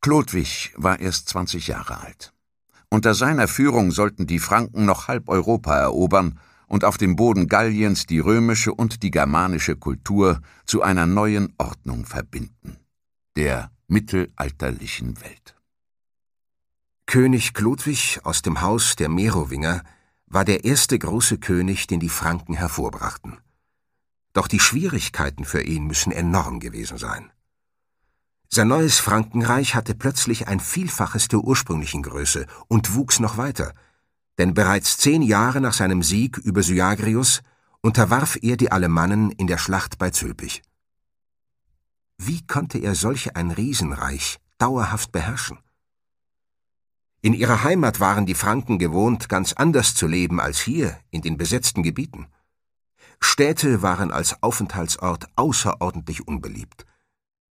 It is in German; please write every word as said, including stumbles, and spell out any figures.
Chlodwig war erst zwanzig Jahre alt. Unter seiner Führung sollten die Franken noch halb Europa erobern und auf dem Boden Galliens die römische und die germanische Kultur zu einer neuen Ordnung verbinden, der mittelalterlichen Welt. König Chlodwig aus dem Haus der Merowinger war der erste große König, den die Franken hervorbrachten. Doch die Schwierigkeiten für ihn müssen enorm gewesen sein. Sein neues Frankenreich hatte plötzlich ein Vielfaches der ursprünglichen Größe und wuchs noch weiter, denn bereits zehn Jahre nach seinem Sieg über Syagrius unterwarf er die Alemannen in der Schlacht bei Zülpich. Wie konnte er solch ein Riesenreich dauerhaft beherrschen? In ihrer Heimat waren die Franken gewohnt, ganz anders zu leben als hier in den besetzten Gebieten. Städte waren als Aufenthaltsort außerordentlich unbeliebt.